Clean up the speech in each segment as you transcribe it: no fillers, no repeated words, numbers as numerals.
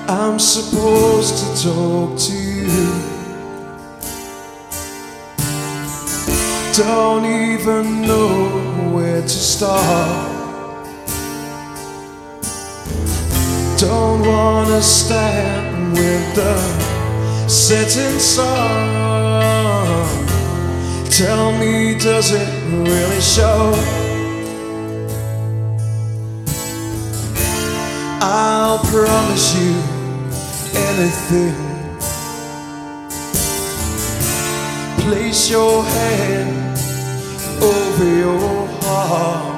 I'm supposed to talk to you. Don't even know where to start. Don't wanna stand with the setting sun. Tell me, does it really show? I'll promise you anything. Place your hand over your heart.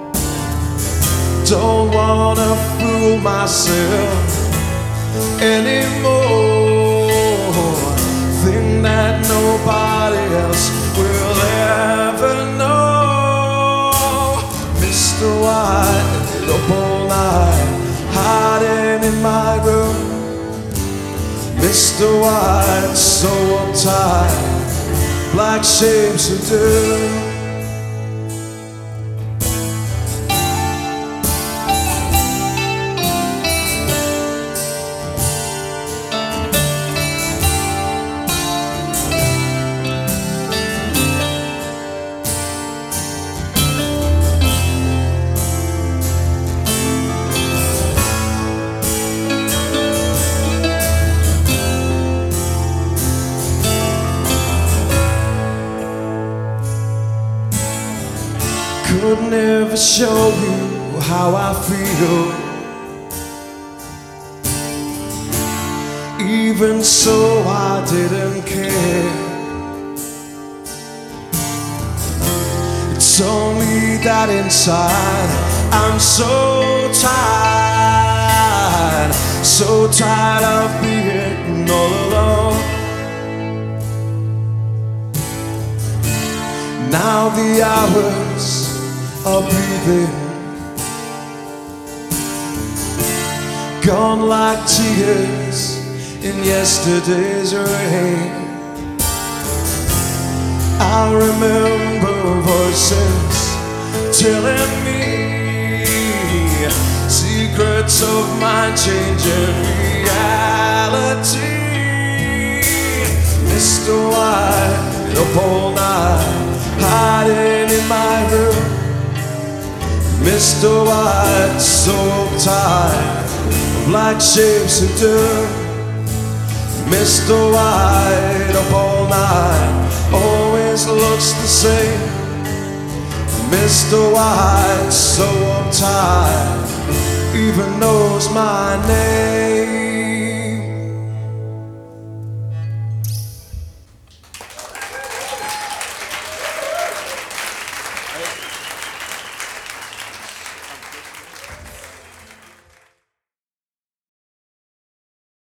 Don't wanna fool myself anymore. Think that nobody else will ever know. Mr. White, up all night, hiding in my room. Mr. White, so uptight, black shapes of doom. Could never show you how I feel. Even so, I didn't care. It's only that inside I'm so tired of being all alone. Now the hours are breathing, gone like tears in yesterday's rain. I remember voices telling me secrets of mind changing reality. Mr. White, up all night, hiding in my room. Mr. White, so tired, black shapes of doom. Mr. White, up all night, always looks the same. Mr. White, so uptight, even knows my name.